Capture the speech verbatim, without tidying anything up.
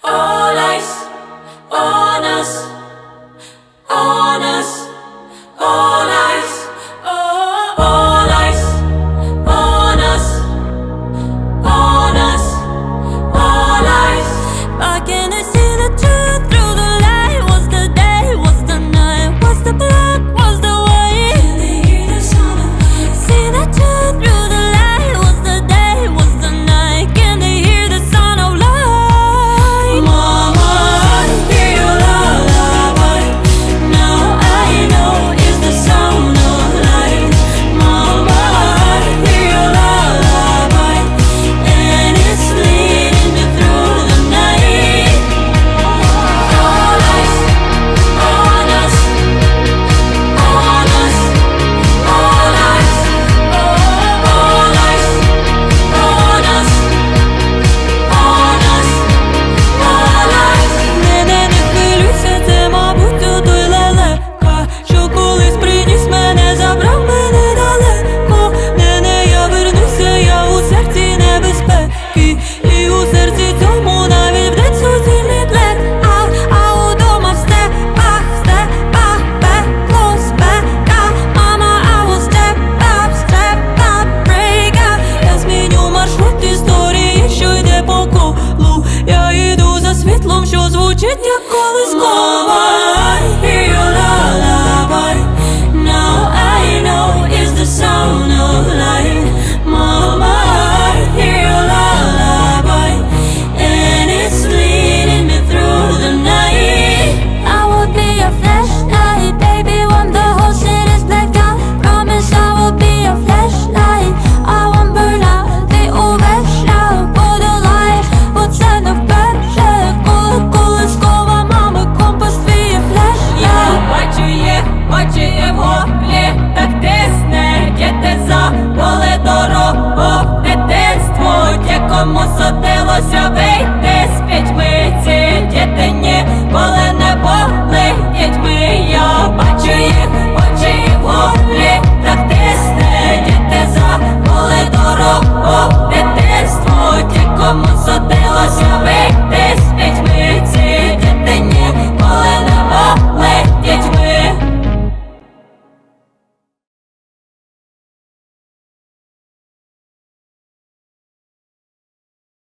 All eyes on us, on us, all eyes, oh, all eyes on us, on us, all eyes. I can I see the truth through the light? Was the day, was the night, was the black, was the white? Can they hear the sound of life? See the truth through the light? Was the day, was the night? Can they hear the sound of light? Mama, I hear your lullaby. Now I know it's the sound of light. Mama, I hear your lullaby, and it's leading me through the night. All eyes on us, on us, all eyes, oh, all eyes on us, on us, all eyes. Мене не хвилюйся, це, мабуть, тут і лелека, що колись приніс мене, забрав мене далеко. Не, не, я вернуся, я у серці небезпеки, і у серці цьому навіть вдень суцільний плет. А, а удома в степах, в степах пекло, спека. Мама, I will step up, step up, break up. Я зміню маршрут історії, що йде по колу. Я йду за світлом, що звучить як